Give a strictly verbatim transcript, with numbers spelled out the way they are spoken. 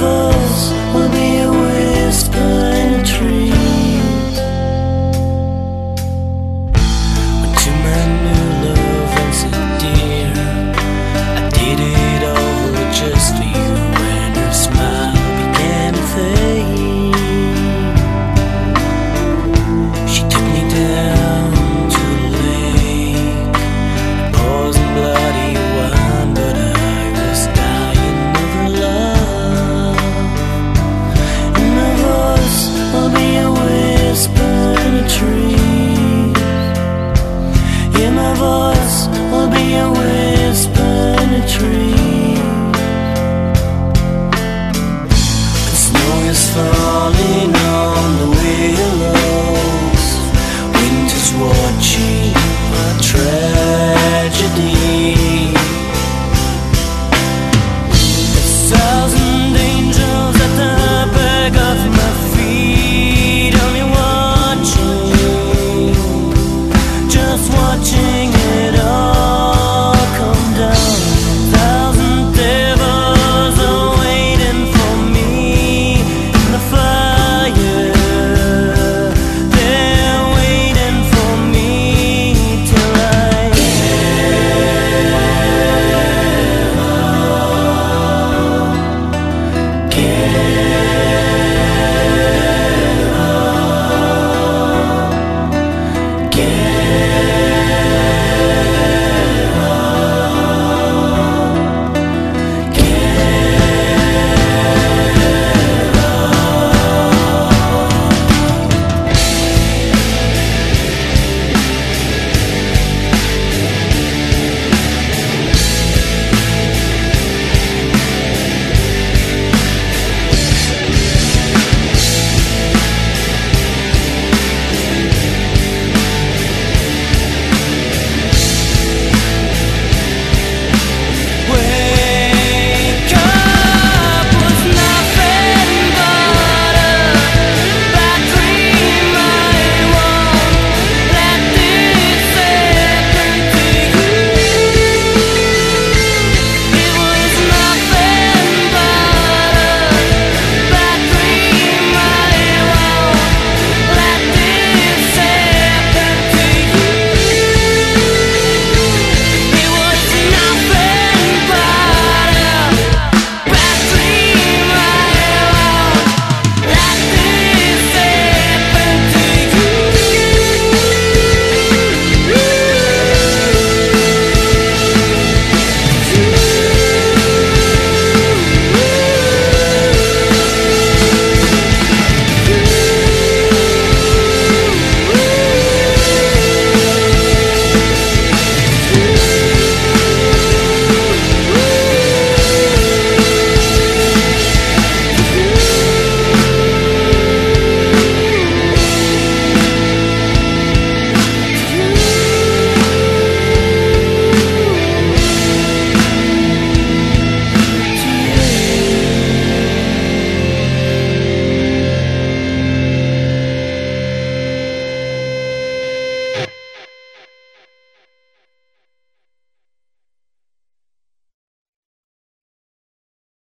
voice will be a whisper in a tree. Went to my new love and said, dear, I did it all just for you, and her smile began to fade. She took me down to a lake, poison bloody wine, but I was dying of love. And my voice will be a whisper in a tree. Yeah, my voice will be a whisper in a tree. The snow is falling on the willows, winter's watching my tragedy. A thousand angels at the back of my feet, only watching, just watching it all come down. Thousand devils are waiting for me in the fire. They're waiting for me till I give up, give